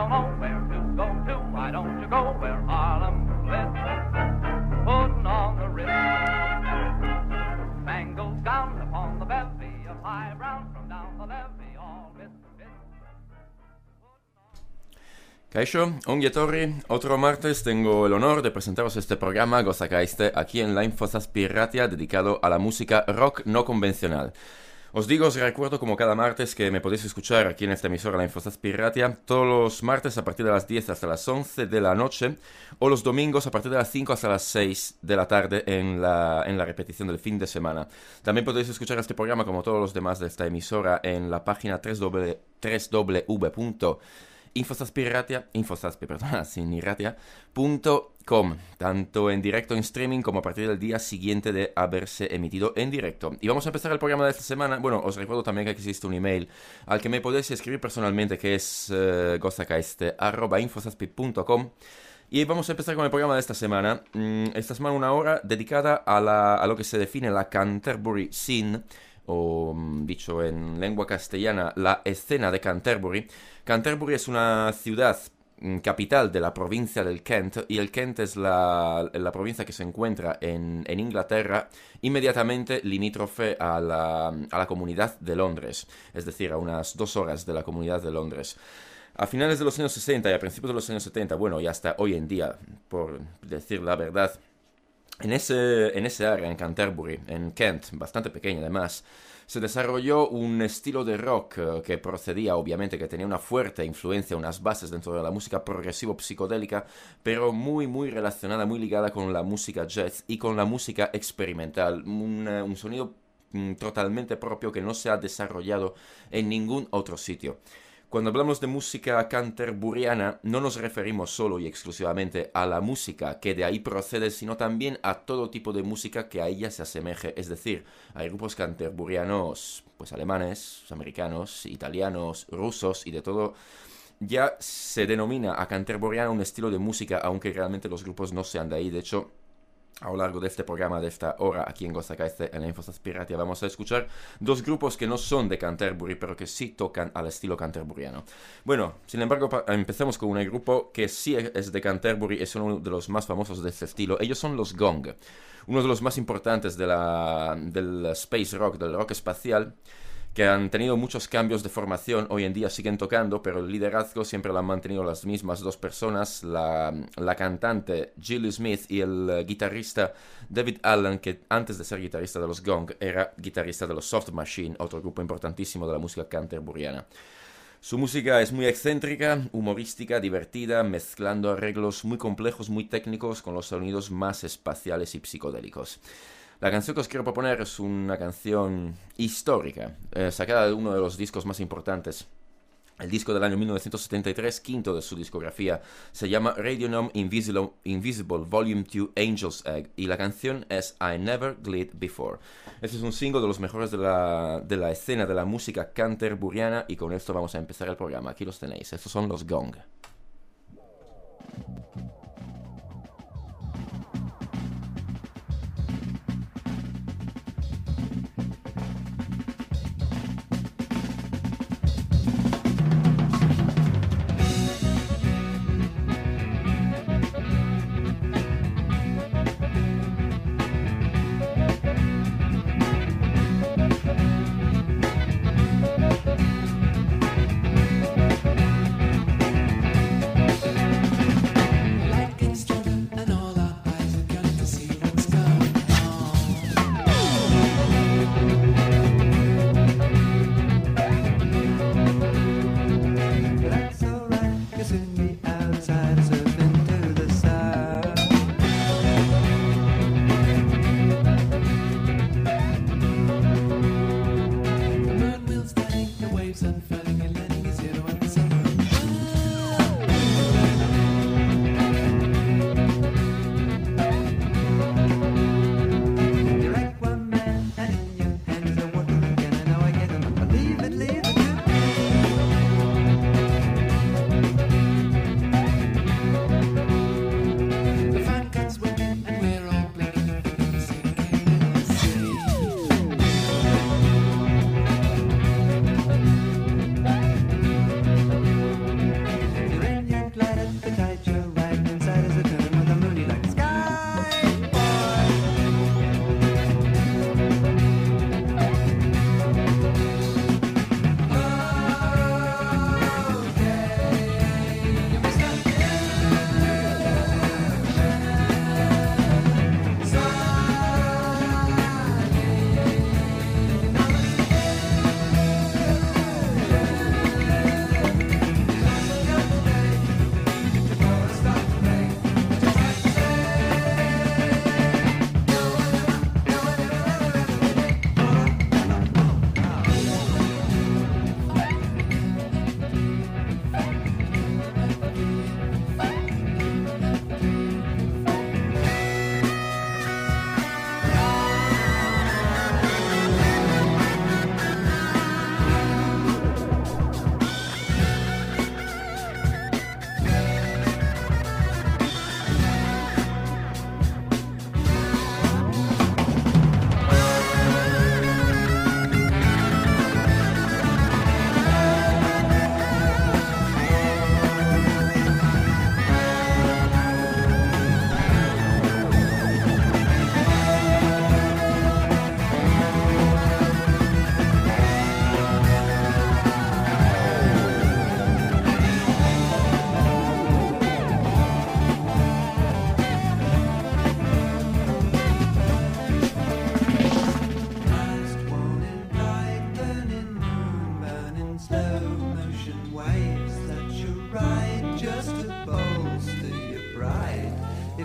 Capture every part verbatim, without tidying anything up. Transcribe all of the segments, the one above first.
don't know where to go to. Why don't you go where Harlem lit? Putting on the Ritz, spangled gown upon the bevy of high brown from down the levee, all Miss Kaixo, ongi etorri. Otro martes tengo el honor de presentaros este programa Gozakaiste aquí en la Infozazpi Irratia dedicado a la música rock no convencional. Os digo, os recuerdo como cada martes que me podéis escuchar aquí en esta emisora la Infozazpi Irratia todos los martes a partir de las diez hasta las once de la noche o los domingos a partir de las cinco hasta las seis de la tarde en la, en la repetición del fin de semana. También podéis escuchar este programa como todos los demás de esta emisora en la página doble u doble u doble u punto Infozazpi Irratia, Infozazpi, perdona, sin irratia, punto com, tanto en directo en streaming como a partir del día siguiente de haberse emitido en directo. Y vamos a empezar el programa de esta semana. Bueno, os recuerdo también que existe un email al que me podéis escribir personalmente, que es uh, gozakaiste arroba infozazpi punto com. Y vamos a empezar con el programa de esta semana. Esta semana una hora dedicada a, la, a lo que se define la Canterbury Scene, o dicho en lengua castellana, la escena de Canterbury. Canterbury es una ciudad capital de la provincia del Kent, y el Kent es la, la provincia que se encuentra en, en Inglaterra, inmediatamente limítrofe a la, a la comunidad de Londres, es decir, a unas dos horas de la comunidad de Londres. A finales de los años sesenta y a principios de los años setenta, bueno, y hasta hoy en día, por decir la verdad, en ese, en ese área, en Canterbury, en Kent, bastante pequeña además, se desarrolló un estilo de rock uh, que procedía, obviamente, que tenía una fuerte influencia, unas bases dentro de la música progresivo-psicodélica, pero muy, muy relacionada, muy ligada con la música jazz y con la música experimental. Un, uh, un sonido mm, totalmente propio que no se ha desarrollado en ningún otro sitio. Cuando hablamos de música canterburiana, no nos referimos solo y exclusivamente a la música que de ahí procede, sino también a todo tipo de música que a ella se asemeje. Es decir, hay grupos canterburianos, pues alemanes, americanos, italianos, rusos y de todo. Ya se denomina a canterburiana un estilo de música, aunque realmente los grupos no sean de ahí. De hecho, a lo largo de este programa, de esta hora, aquí en Gozakaiste, en la Infozazpi Irratia, vamos a escuchar dos grupos que no son de Canterbury, pero que sí tocan al estilo canterburiano. Bueno, sin embargo, empecemos con un grupo que sí es de Canterbury, es uno de los más famosos de este estilo. Ellos son los Gong, uno de los más importantes de la, del space rock, del rock espacial, que han tenido muchos cambios de formación. Hoy en día siguen tocando, pero el liderazgo siempre lo han mantenido las mismas dos personas, la, la cantante Jill Smith y el uh, guitarrista David Allen, que antes de ser guitarrista de los Gong era guitarrista de los Soft Machine, otro grupo importantísimo de la música canterburiana. Su música es muy excéntrica, humorística, divertida, mezclando arreglos muy complejos, muy técnicos, con los sonidos más espaciales y psicodélicos. La canción que os quiero proponer es una canción histórica, eh, sacada de uno de los discos más importantes. El disco del año mil novecientos setenta y tres, quinto de su discografía, se llama Radionome Invisible, Invisible Volume dos Angel's Egg, y la canción es I Never Glid Before. Este es un single de los mejores de la, de la escena de la música canterburiana, y con esto vamos a empezar el programa. Aquí los tenéis, estos son los Gong.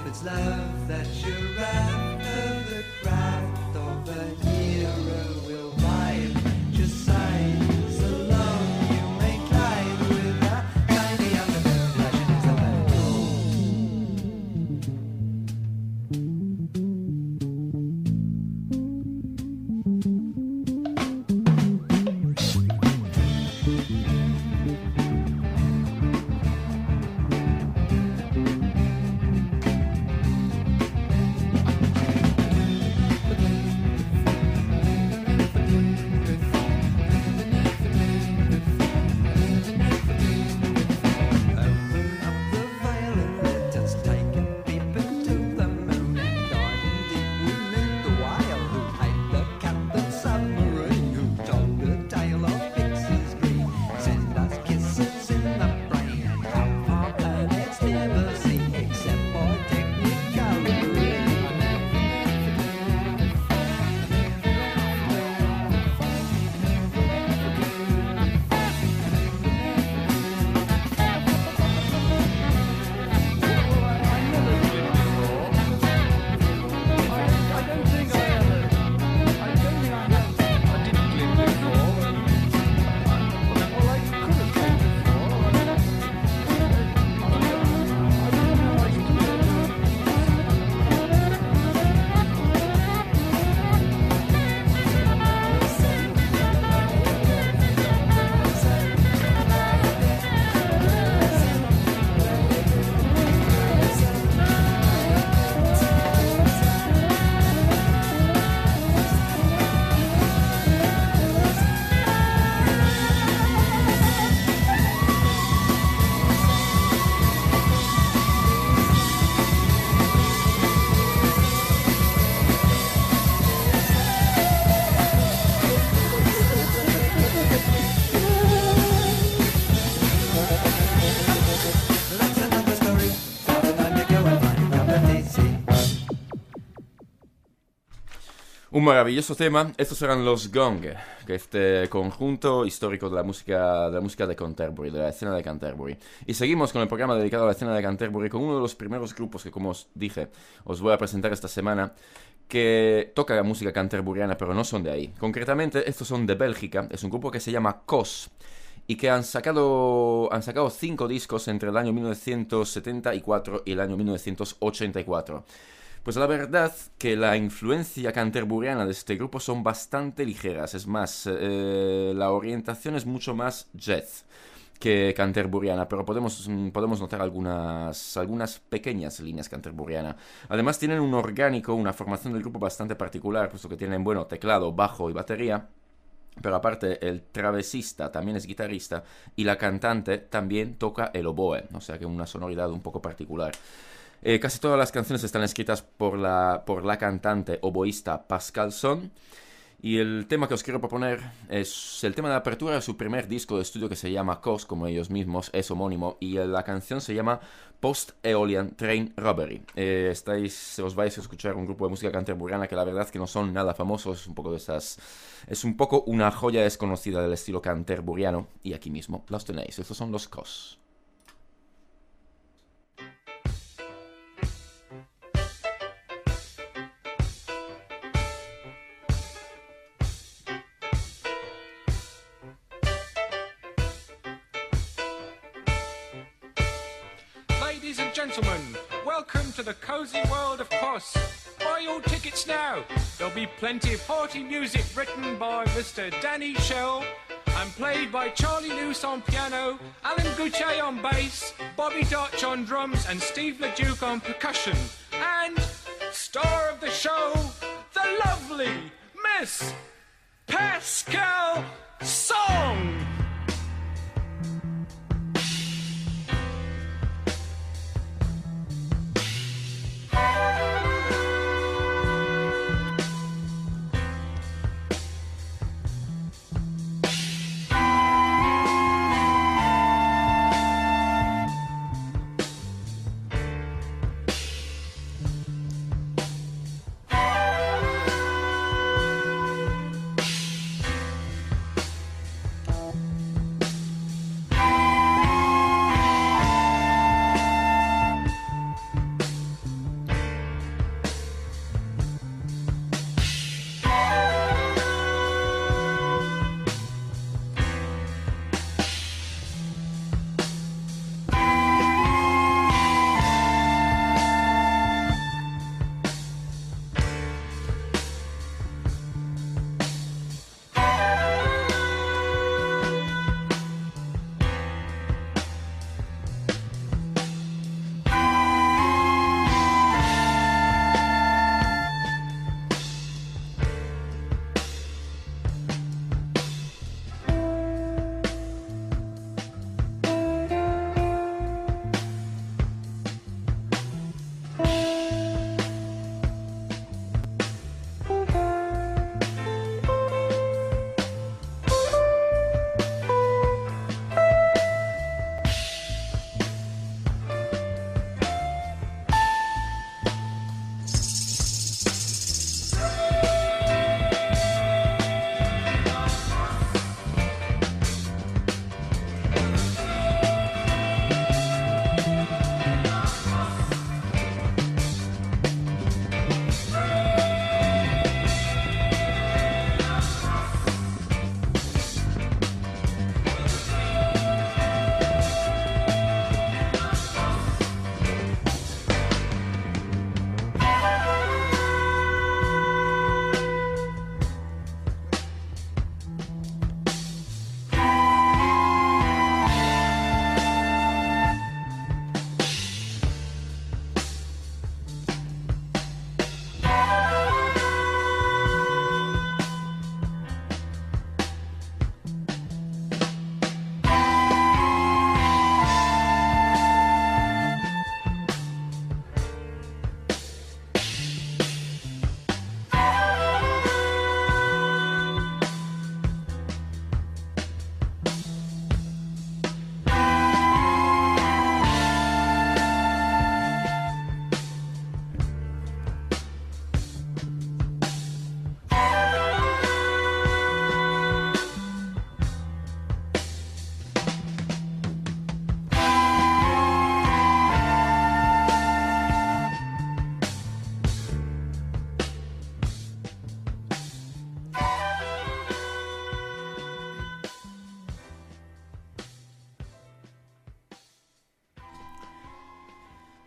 it's love that you're after, the craft of a hero will vibe. Just signs alone, you may glide with a tiny underbelly. Legend is the Un maravilloso tema. Estos eran los Gong, que este conjunto histórico de la música de la música de Canterbury, de la escena de Canterbury. Y seguimos con el programa dedicado a la escena de Canterbury con uno de los primeros grupos que, como os dije, os voy a presentar esta semana, que toca la música canterburiana, pero no son de ahí. Concretamente, estos son de Bélgica. Es un grupo que se llama Cos y que han sacado han sacado cinco discos entre el año mil novecientos setenta y cuatro y el año mil novecientos ochenta y cuatro. Pues la verdad que la influencia canterburiana de este grupo son bastante ligeras. Es más, eh, la orientación es mucho más jazz que canterburiana, pero podemos, podemos notar algunas, algunas pequeñas líneas canterburiana. Además tienen un orgánico, una formación del grupo bastante particular, puesto que tienen, bueno, teclado, bajo y batería. Pero aparte, el travesista también es guitarrista y la cantante también toca el oboe, o sea que una sonoridad un poco particular. Eh, casi todas las canciones están escritas por la, por la cantante oboísta Pascal Son. Y el tema que os quiero proponer es el tema de apertura de su primer disco de estudio que se llama Cos, como ellos mismos, es homónimo. Y la canción se llama Post-Aeolian Train Robbery. Eh, estáis, os vais a escuchar un grupo de música canterburiana que la verdad es que no son nada famosos. Es un poco de esas, es un poco una joya desconocida del estilo canterburiano. Y aquí mismo los tenéis. Estos son los Cos. Ladies and gentlemen, welcome to the cozy world of Kos. Buy your tickets now. There'll be plenty of party music written by Mister Danny Shell and played by Charlie Luce on piano, Alan Goucher on bass, Bobby Dutch on drums and Steve LeDuc on percussion. And star of the show, the lovely Miss Pascal Song.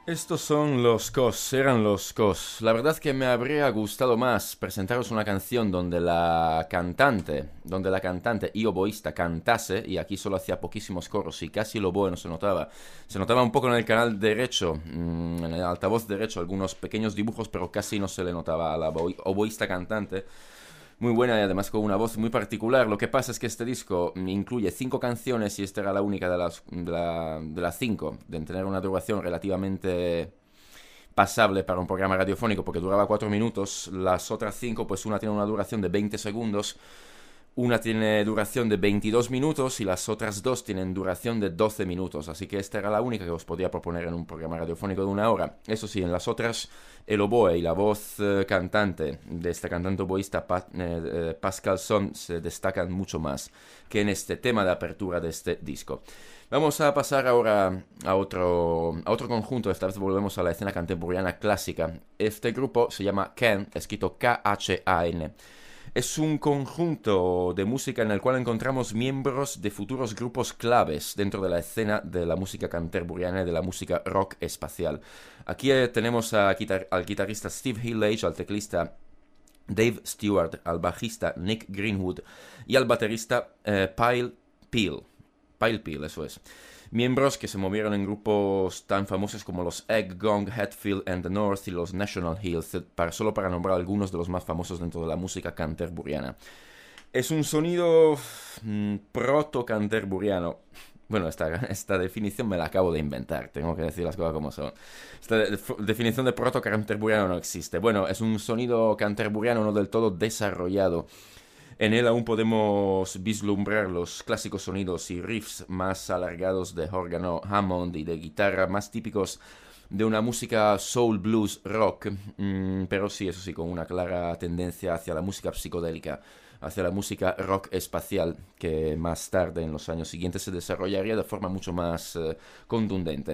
Estos son los Cos, eran los Cos. La verdad es que me habría gustado más presentaros una canción donde la cantante, donde la cantante y oboísta cantase, y aquí solo hacía poquísimos coros y casi el oboe no se notaba. Se notaba un poco en el canal derecho, en el altavoz derecho, algunos pequeños dibujos, pero casi no se le notaba a la oboísta cantante. Muy buena y además con una voz muy particular. Lo que pasa es que este disco incluye cinco canciones y esta era la única de las, de, la, de las cinco, de tener una duración relativamente pasable para un programa radiofónico porque duraba cuatro minutos. Las otras cinco, pues una tiene una duración de veinte segundos, una tiene duración de veintidós minutos y las otras dos tienen duración de doce minutos. Así que esta era la única que os podía proponer en un programa radiofónico de una hora. Eso sí, en las otras el oboe y la voz eh, cantante de esta cantante oboísta pa, eh, eh, Pascal Son se destacan mucho más que en este tema de apertura de este disco. Vamos a pasar ahora a otro, a otro conjunto. Esta vez volvemos a la escena contemporánea clásica. Este grupo se llama Can, escrito K H A N. Es un conjunto de música en el cual encontramos miembros de futuros grupos claves dentro de la escena de la música canterburyana y de la música rock espacial. Aquí eh, tenemos a, guitar- al guitarrista Steve Hillage, al teclista Dave Stewart, al bajista Nick Greenwood y al baterista eh, Pyle Peel. Pyle Peel, eso es. Miembros que se movieron en grupos tan famosos como los Egg, Gong, Hatfield and the North y los National Hills, para, solo para nombrar algunos de los más famosos dentro de la música canterburyana. Es un sonido mmm, proto-canterburiano. Bueno, esta, esta definición me la acabo de inventar, tengo que decir las cosas como son. Esta de, definición de proto-canterburiano no existe. Bueno, es un sonido canterburiano no del todo desarrollado. En él aún podemos vislumbrar los clásicos sonidos y riffs más alargados de órgano Hammond y de guitarra más típicos de una música soul, blues, rock, mm, pero sí, eso sí, con una clara tendencia hacia la música psicodélica, hacia la música rock espacial, que más tarde, en los años siguientes, se desarrollaría de forma mucho más eh, contundente.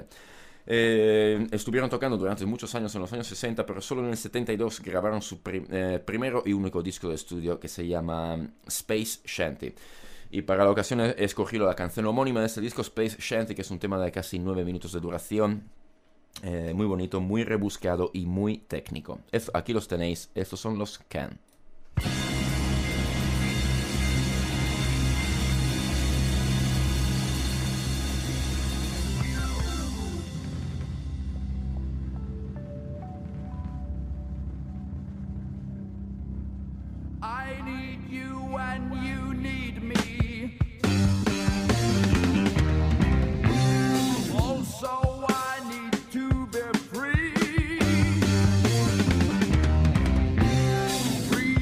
Eh, estuvieron tocando durante muchos años en los años sesenta, pero solo en el setenta y dos grabaron su prim- eh, primero y único disco de estudio que se llama Space Shanty. Y para la ocasión he escogido la canción homónima de este disco, Space Shanty, que es un tema de casi nueve minutos de duración. Eh, muy bonito, muy rebuscado y muy técnico. Es, aquí los tenéis, estos son los Can. I need you and you need me. Also, I need to be free. Free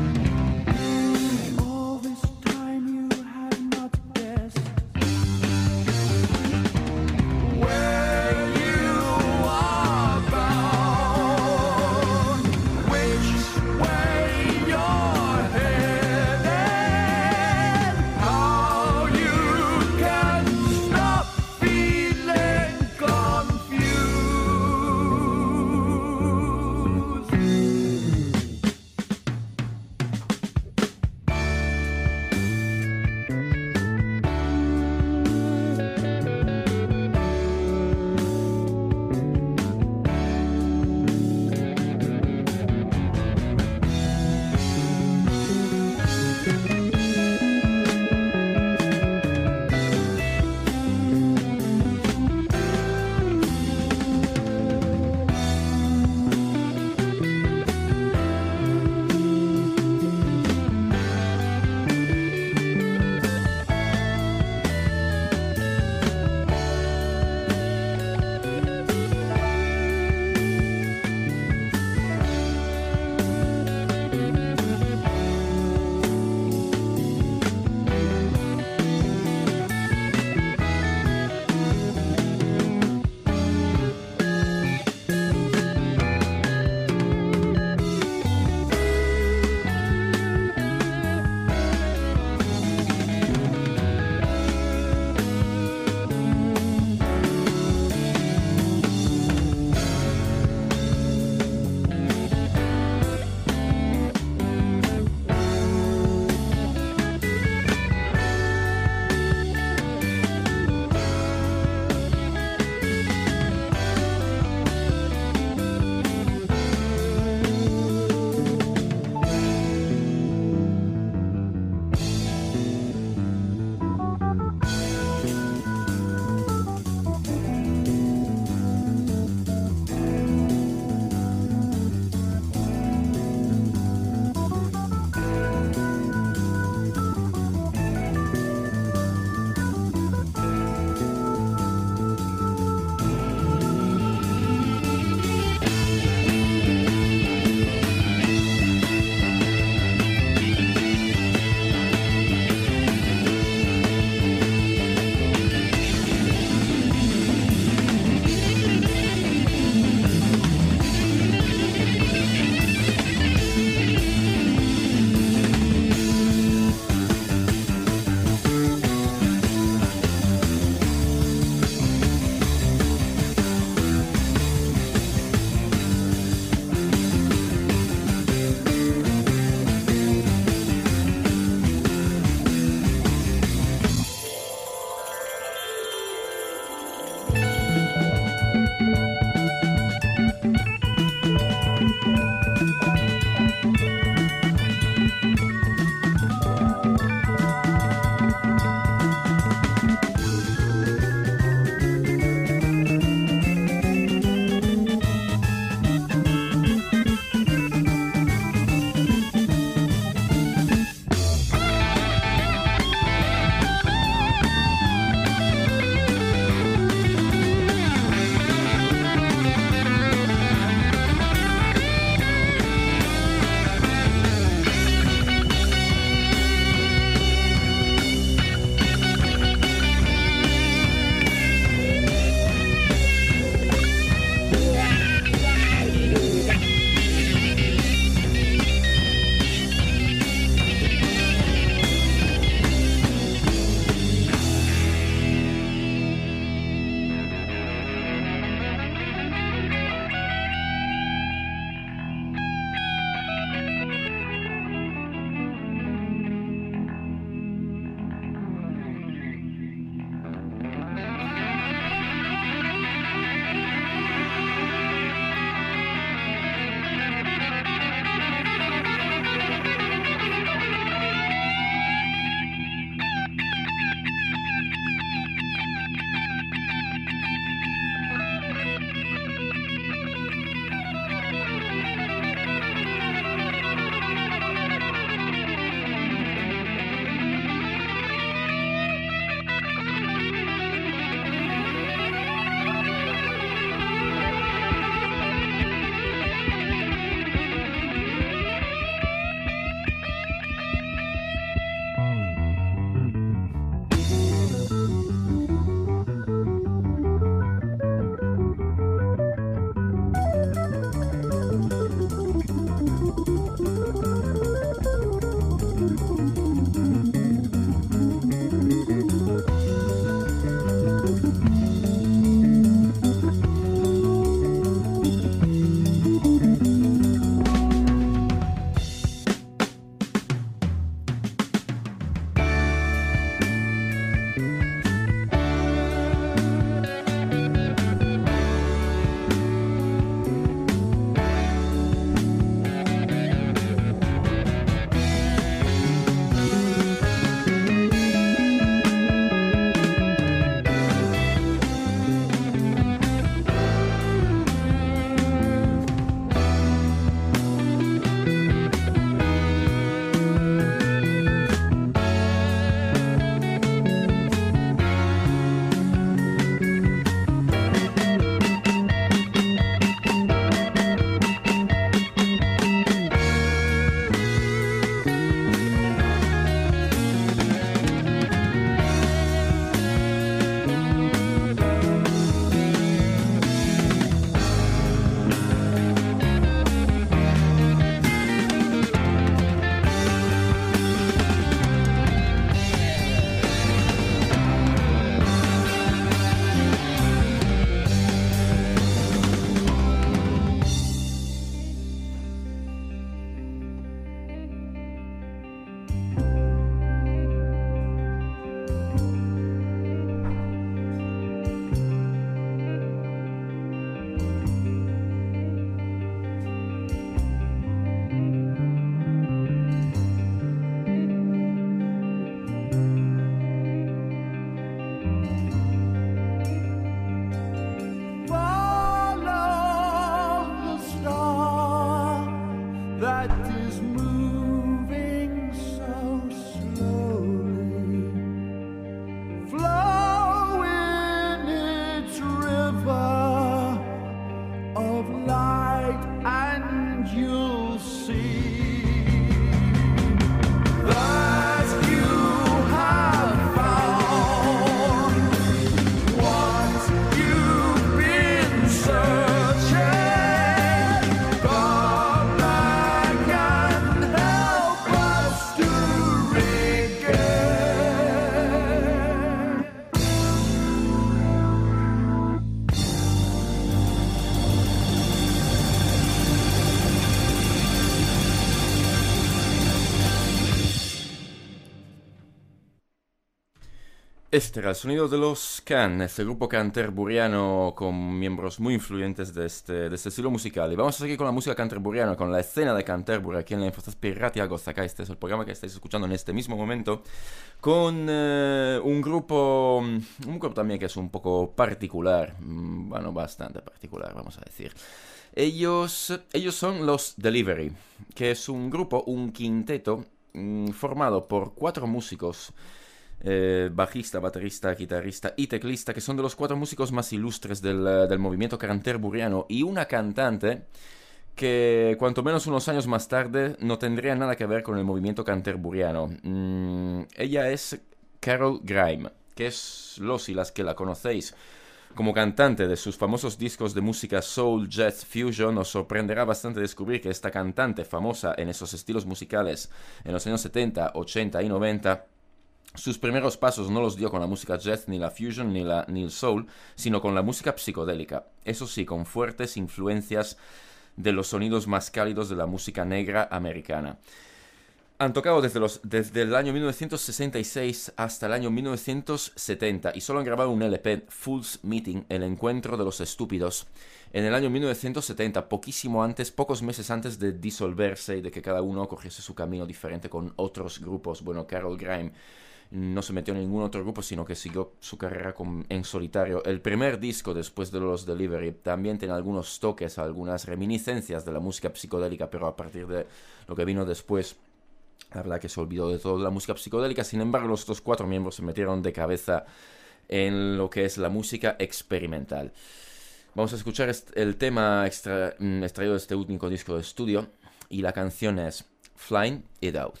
Este era el sonido de los Can, este grupo canterburiano con miembros muy influyentes de este, de este estilo musical. Y vamos a seguir con la música canterburiana, con la escena de Canterbury aquí en la Infosaspi Ratia Gozaka. Este es el programa que estáis escuchando en este mismo momento, con eh, un grupo, un grupo también que es un poco particular, bueno, bastante particular, vamos a decir. Ellos, ellos son los Delivery, que es un grupo, un quinteto, mmm, formado por cuatro músicos. Eh, bajista, baterista, guitarrista y teclista, que son de los cuatro músicos más ilustres del, del movimiento canterburiano, y una cantante que, cuanto menos unos años más tarde, no tendría nada que ver con el movimiento canterburiano. Mm, ella es Carol Grime, que es los y las que la conocéis como cantante de sus famosos discos de música soul, jazz, fusion. Os sorprenderá bastante descubrir que esta cantante famosa en esos estilos musicales en los años setenta, ochenta y noventa, sus primeros pasos no los dio con la música jazz, ni la fusion, ni, la, ni el soul, sino con la música psicodélica. Eso sí, con fuertes influencias de los sonidos más cálidos de la música negra americana. Han tocado desde, los, desde el año mil novecientos sesenta y seis hasta el año mil novecientos setenta y solo han grabado un L P, Fool's Meeting, el encuentro de los estúpidos, en el año mil novecientos setenta, poquísimo antes, pocos meses antes de disolverse y de que cada uno cogiese su camino diferente con otros grupos. Bueno, Carol Grime no se metió en ningún otro grupo, sino que siguió su carrera con, en solitario. El primer disco, después de los Delivery, también tiene algunos toques, algunas reminiscencias de la música psicodélica, pero a partir de lo que vino después, la verdad que se olvidó de toda la música psicodélica. Sin embargo, los otros cuatro miembros se metieron de cabeza en lo que es la música experimental. Vamos a escuchar el tema extra, extraído de este único disco de estudio, y la canción es Flying It Out.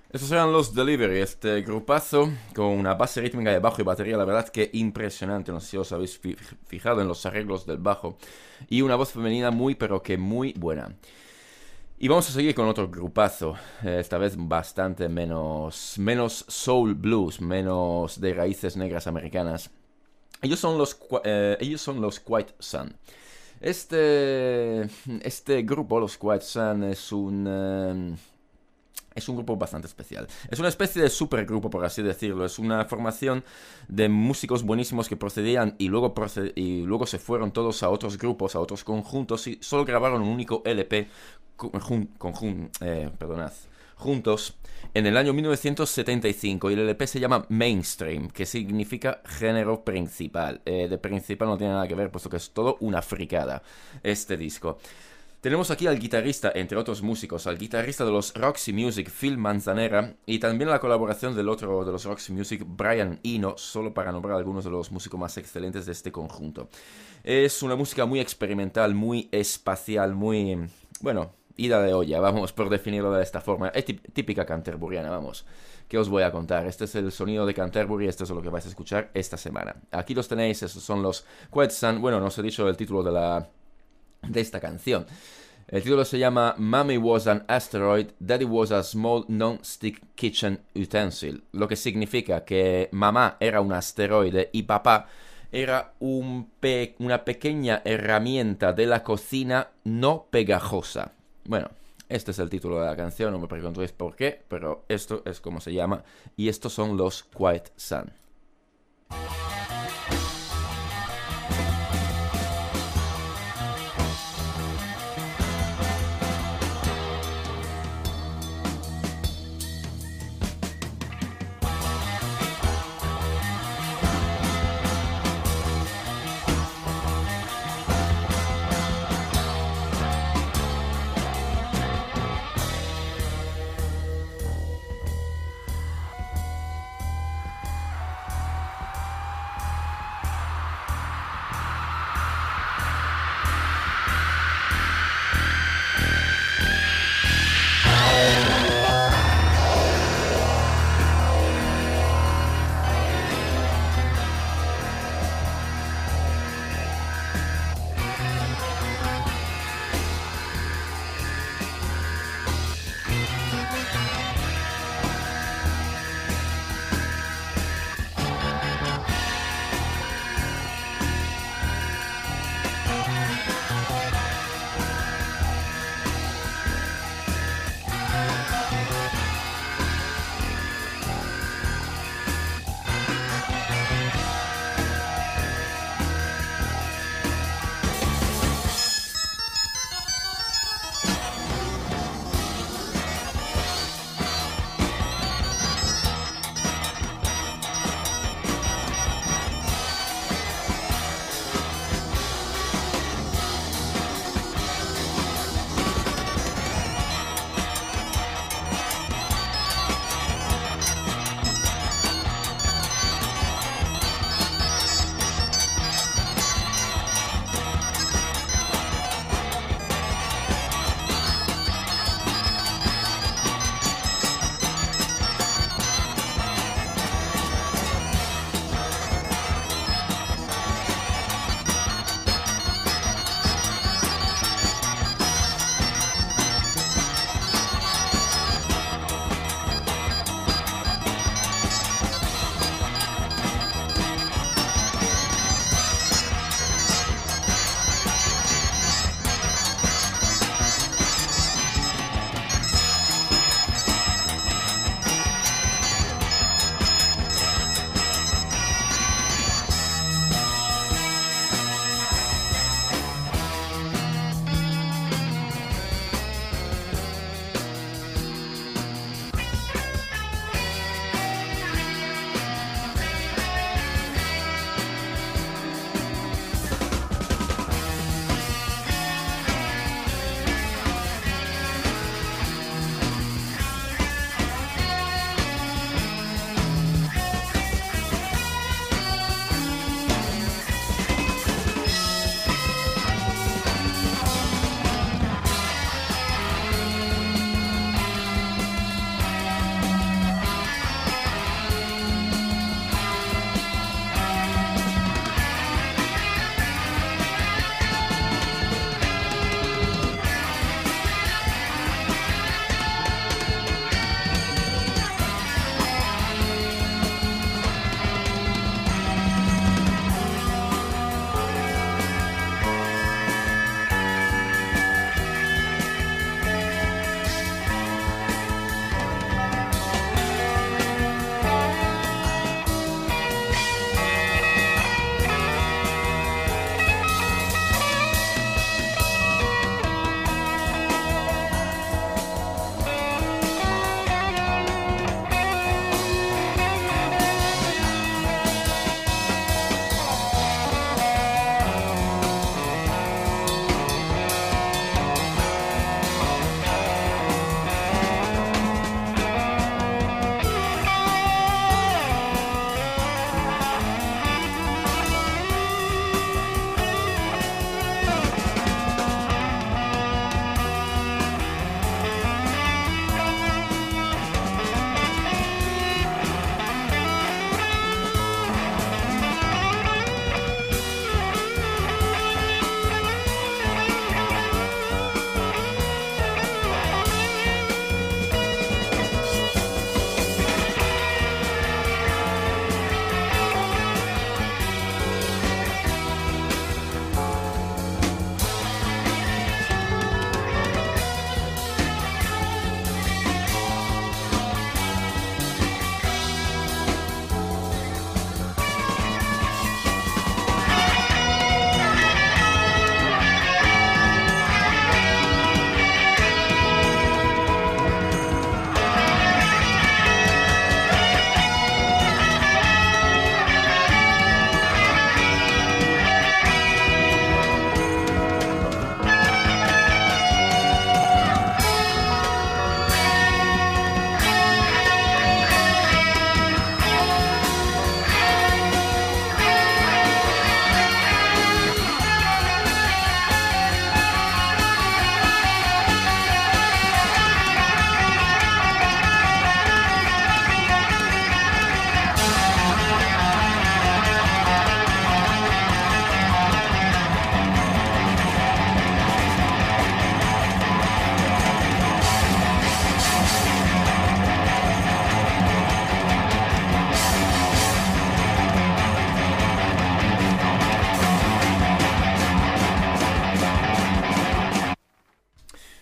Estos eran los Delivery, este grupazo con una base rítmica de bajo y batería, la verdad que impresionante, no sé si os habéis fi- fijado en los arreglos del bajo, y una voz femenina muy pero que muy buena. Y vamos a seguir con otro grupazo, eh, esta vez bastante menos, menos soul blues, menos de raíces negras americanas. Ellos son los, Qui- eh, ellos son los White Sun. Este, este grupo, los White Sun, es un... eh, Es un grupo bastante especial. Es una especie de supergrupo, por así decirlo. Es una formación de músicos buenísimos que procedían y luego, proced- y luego se fueron todos a otros grupos, a otros conjuntos y solo grabaron un único L P conjun- conjun- eh, perdonad, juntos en el año mil novecientos setenta y cinco. Y el L P se llama Mainstream, que significa género principal. Eh, de principal no tiene nada que ver, puesto que es todo una fricada este disco. Tenemos aquí al guitarrista, entre otros músicos, al guitarrista de los Roxy Music, Phil Manzanera, y también la colaboración del otro de los Roxy Music, Brian Eno, solo para nombrar algunos de los músicos más excelentes de este conjunto. Es una música muy experimental, muy espacial, muy... bueno, ida de olla, vamos, por definirlo de esta forma. Es tip- típica canterburiana, vamos. ¿Qué os voy a contar? Este es el sonido de Canterbury, esto es lo que vais a escuchar esta semana. Aquí los tenéis, esos son los White Sun. Bueno, no os he dicho el título de la... de esta canción. El título se llama Mommy was an asteroid, Daddy was a small non-stick kitchen utensil, lo que significa que mamá era un asteroide y papá era un pe- una pequeña herramienta de la cocina no pegajosa. Bueno, este es el título de la canción, no me preguntéis por qué, pero esto es como se llama y estos son los White Sun.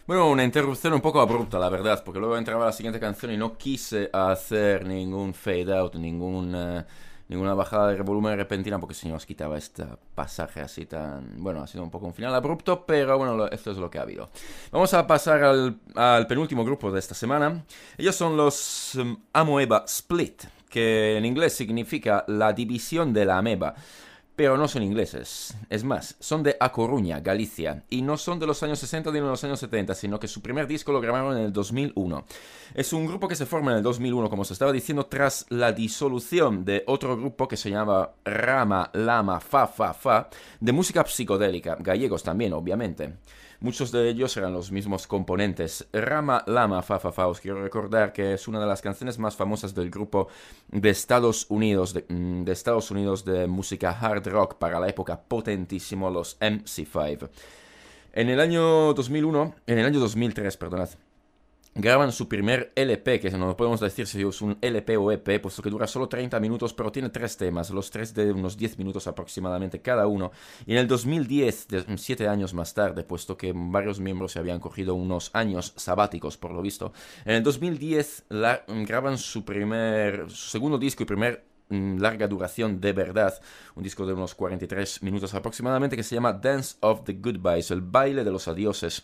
Bueno, una interrupción un poco abrupta, la verdad, porque luego entraba la siguiente canción y no quise hacer ningún fade out, ningún, uh, ninguna bajada de volumen repentina, porque si no os quitaba este pasaje así tan... Bueno, ha sido un poco un final abrupto, pero bueno, lo, esto es lo que ha habido. Vamos a pasar al, al penúltimo grupo de esta semana. Ellos son los um, Amoeba Split, que en inglés significa la división de la ameba. Pero no son ingleses. Es más, son de A Coruña, Galicia. Y no son de los años sesenta ni de los años setenta, sino que su primer disco lo grabaron en el dos mil uno. Es un grupo que se forma en el dos mil uno, como os estaba diciendo, tras la disolución de otro grupo que se llamaba Rama, Lama, Fa, Fa, Fa, de música psicodélica. Gallegos también, obviamente. Muchos de ellos eran los mismos componentes. Rama, Lama, Fa, Fa, Fa. Os quiero recordar que es una de las canciones más famosas del grupo de Estados Unidos, de, de Estados Unidos de música hard rock para la época, potentísimo, los M C cinco. En el año dos mil uno, en el año dos mil tres, perdonad, graban su primer L P, que no podemos decir si es un L P o E P, puesto que dura solo treinta minutos, pero tiene tres temas, los tres de unos diez minutos aproximadamente cada uno. Y en el dos mil diez, siete años más tarde, puesto que varios miembros se habían cogido unos años sabáticos, por lo visto, en el dos mil diez la, graban su primer, su segundo disco y primer larga duración de verdad, un disco de unos cuarenta y tres minutos aproximadamente, que se llama Dance of the Goodbyes, el baile de los adioses.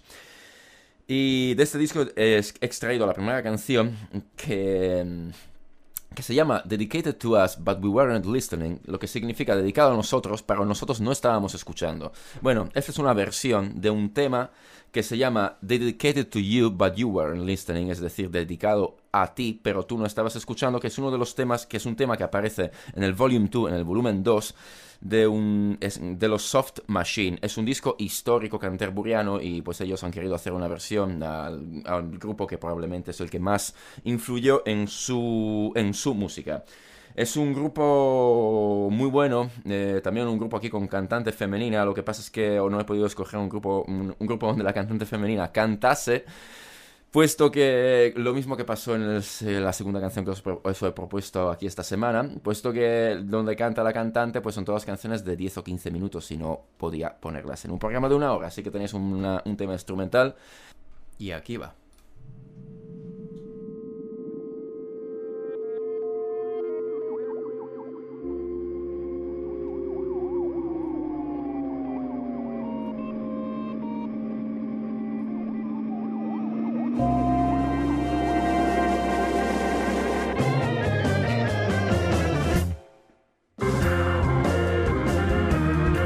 Y de este disco he extraído la primera canción que, que se llama Dedicated to Us, But We Weren't Listening, lo que significa dedicado a nosotros, pero nosotros no estábamos escuchando. Bueno, esta es una versión de un tema que se llama Dedicated to You, But You Weren't Listening, es decir, dedicado a ti, pero tú no estabas escuchando, que es uno de los temas, que es un tema que aparece en el Volume dos, en el volumen dos, de, un, es, de los Soft Machine. Es un disco histórico canterburiano y pues ellos han querido hacer una versión al, al grupo que probablemente es el que más influyó en su, en su música. Es un grupo muy bueno, eh, también un grupo aquí con cantante femenina. Lo que pasa es que no he podido escoger un grupo, un, un grupo donde la cantante femenina cantase, puesto que lo mismo que pasó en el, la segunda canción que os, os he propuesto aquí esta semana, puesto que donde canta la cantante pues son todas canciones de diez o quince minutos y no podía ponerlas en un programa de una hora, así que tenéis una, un tema instrumental y aquí va.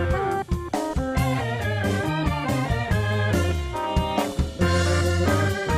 Thank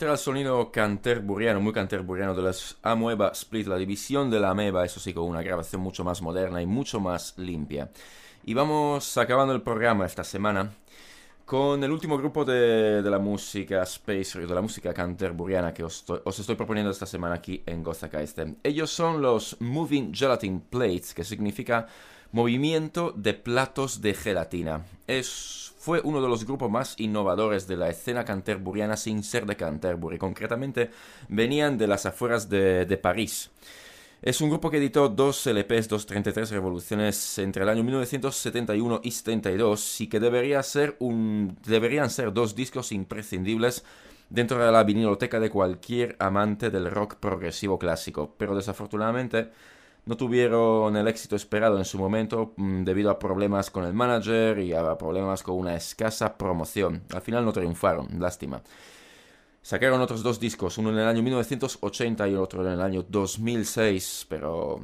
era el sonido canterburiano, muy canterburiano de las Amoeba Split, la división de la Ameba, eso sí, con una grabación mucho más moderna y mucho más limpia. Y vamos acabando el programa esta semana con el último grupo de, de la música space, de la música canterburiana que os, os estoy proponiendo esta semana aquí en Gozacaiste. Ellos son los Moving Gelatin Plates, que significa movimiento de platos de gelatina. Es, fue uno de los grupos más innovadores de la escena canterburiana sin ser de Canterbury. Concretamente, venían de las afueras de, de París. Es un grupo que editó dos L Ps, dos treinta y tres revoluciones entre el año mil novecientos setenta y uno y setenta y dos, y que debería ser un, deberían ser dos discos imprescindibles dentro de la viniloteca de cualquier amante del rock progresivo clásico. Pero desafortunadamente no tuvieron el éxito esperado en su momento mmm, debido a problemas con el manager y a problemas con una escasa promoción. Al final no triunfaron, lástima. Sacaron otros dos discos, uno en el año mil novecientos ochenta y otro en el año dos mil seis, pero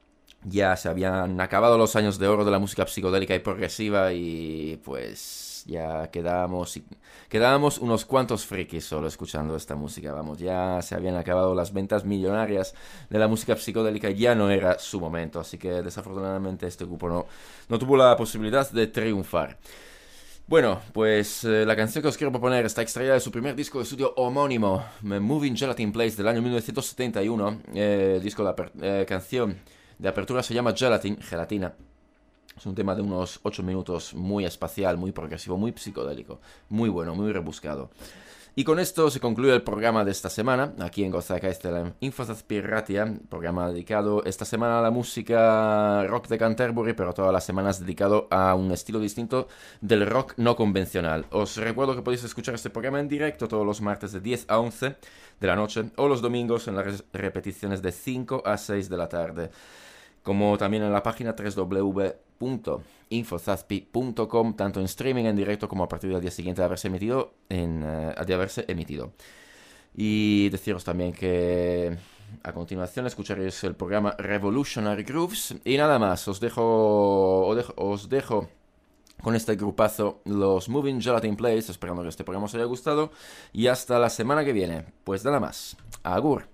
ya se habían acabado los años de oro de la música psicodélica y progresiva y pues ya quedábamos, quedábamos unos cuantos frikis solo escuchando esta música, vamos, ya se habían acabado las ventas millonarias de la música psicodélica, ya no era su momento, así que desafortunadamente este grupo no, no tuvo la posibilidad de triunfar. Bueno, pues eh, la canción que os quiero proponer está extraída de su primer disco de estudio homónimo, Moving Gelatin Plates, del año mil novecientos setenta y uno. Eh, disco de eh, canción de apertura se llama Gelatin, Gelatina. Es un tema de unos ocho minutos, muy espacial, muy progresivo, muy psicodélico, muy bueno, muy rebuscado. Y con esto se concluye el programa de esta semana, aquí en Gozacaiste, la Infosas Piratia, programa dedicado esta semana a la música rock de Canterbury, pero todas las semanas dedicado a un estilo distinto del rock no convencional. Os recuerdo que podéis escuchar este programa en directo todos los martes de diez a once de la noche o los domingos en las repeticiones de cinco a seis de la tarde, como también en la página doble u doble u doble u punto infosaspi punto com, tanto en streaming en directo como a partir del día siguiente de haberse emitido, en, uh, de haberse emitido. Y deciros también que a continuación escucharéis el programa Revolutionary Grooves. Y nada más, os dejo, os dejo, os dejo con este grupazo, los Moving Gelatin Plates, esperando que este programa os haya gustado. Y hasta la semana que viene. Pues nada más. Agur.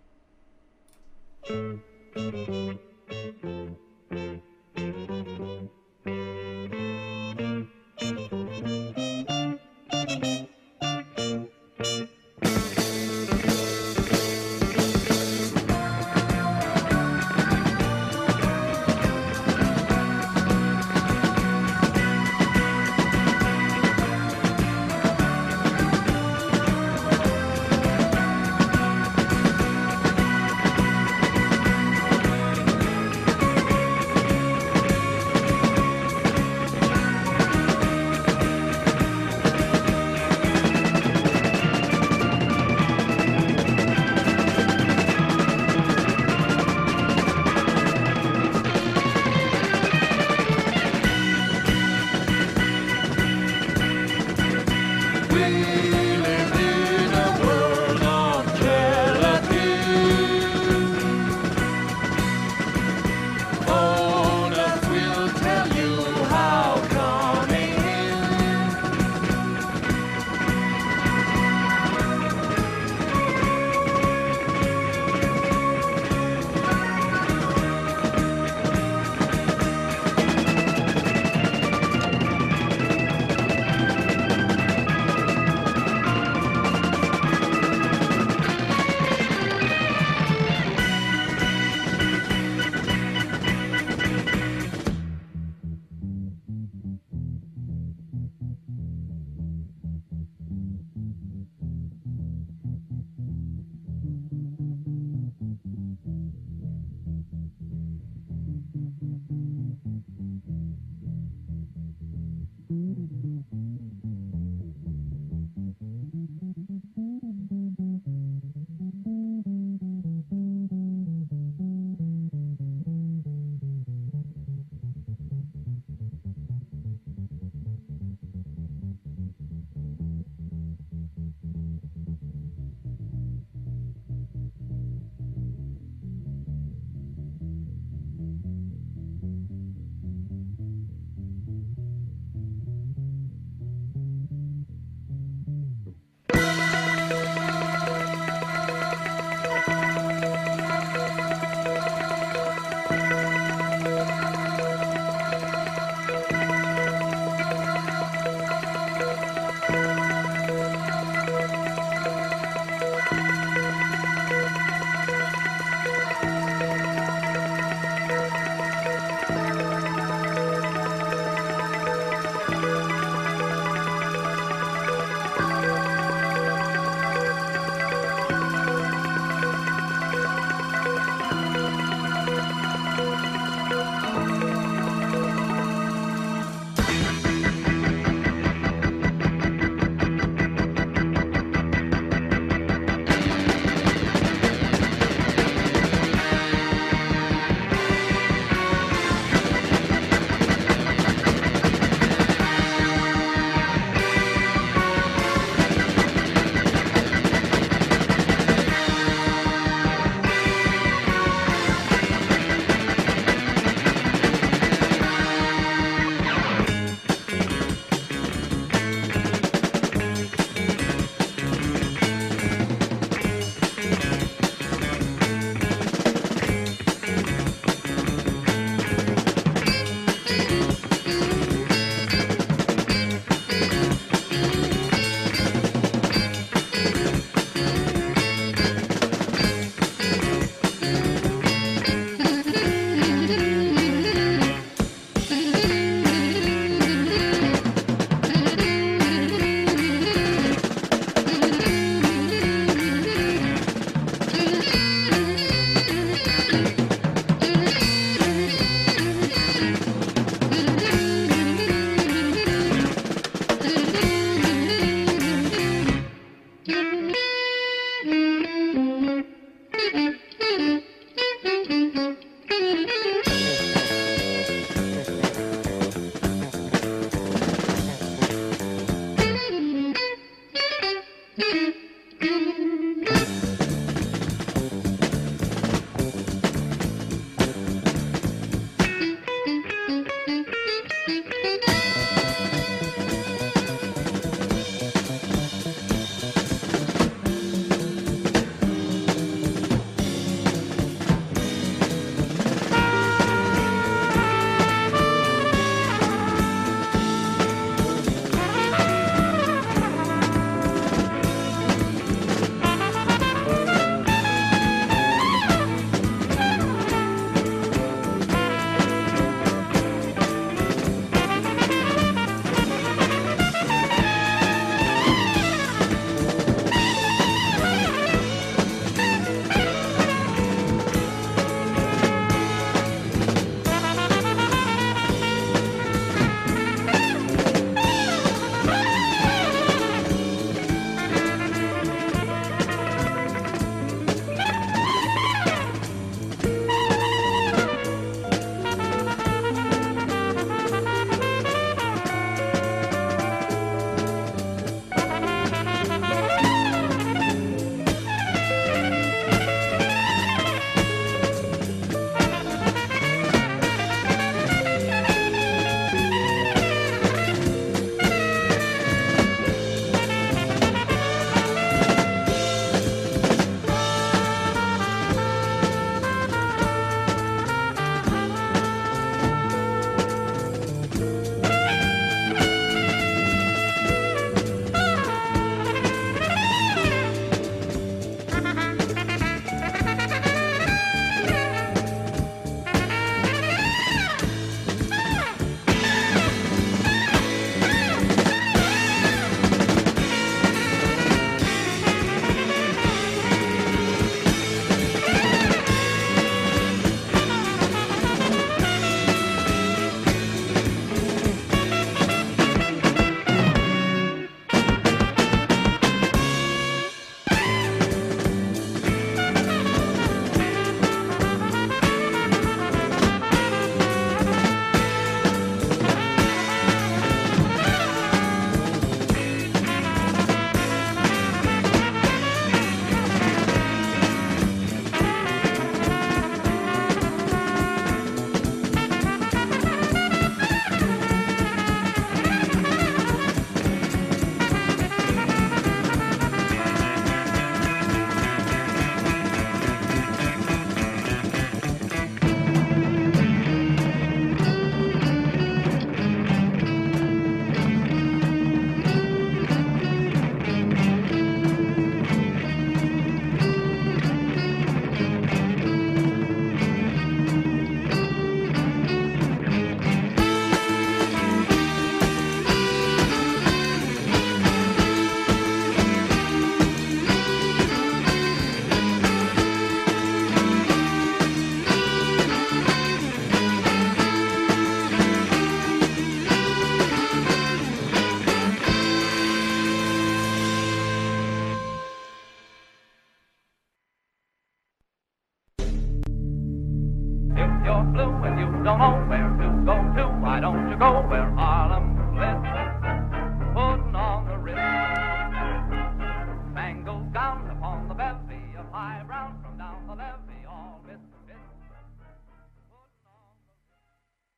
know where to go to. Why don't you go where Harlem flits? Putting on the Ritz, spangled gown upon the bevy of high brown from down.